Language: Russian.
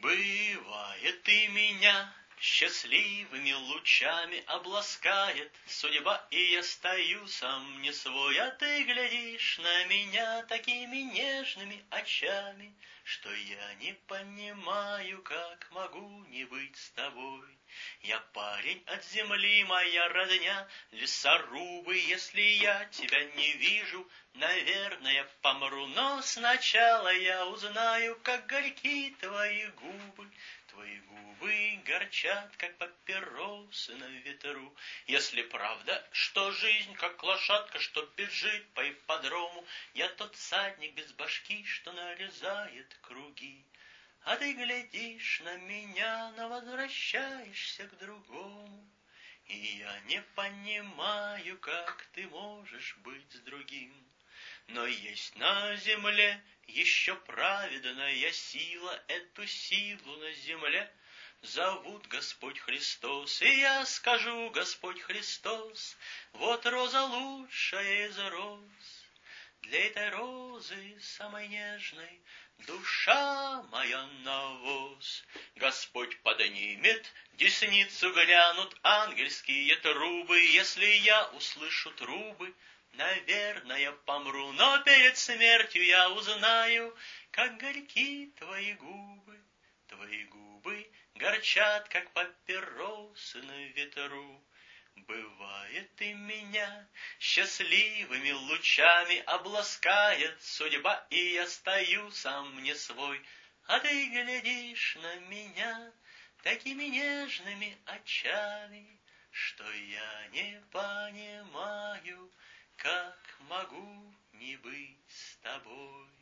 Бывает, и меня счастливыми лучами обласкает судьба, и я стою сам не свой, а ты глядишь на меня такими нежными очами, что я не понимаю, как могу не быть с тобой. Я парень от земли, моя родня, лесорубы, если я тебя не вижу, наверное, помру, но сначала я узнаю, как горьки твои губы. Твои губы горчат, как папиросы на ветру. Если правда, что жизнь, как лошадка, что бежит по ипподрому, я тот всадник без башки, что нарезает круги. А ты глядишь на меня, но возвращаешься к другому. И я не понимаю, как ты можешь быть с другим. Но есть на земле еще праведная сила, эту силу на земле зовут Господь Христос. И я скажу: Господь Христос, вот роза лучшая из роз. Для этой розы самой нежной душа моя навоз. Господь поднимет десницу, глянут ангельские трубы. Если я услышу трубы, наверное, помру, но перед смертью я узнаю, как горьки твои губы. Твои губы горчат, как папиросы на ветру. Бывает, и меня счастливыми лучами обласкает судьба, и я стою сам не свой, а ты глядишь на меня такими нежными очами, что я не понимаю, как могу не быть с тобой.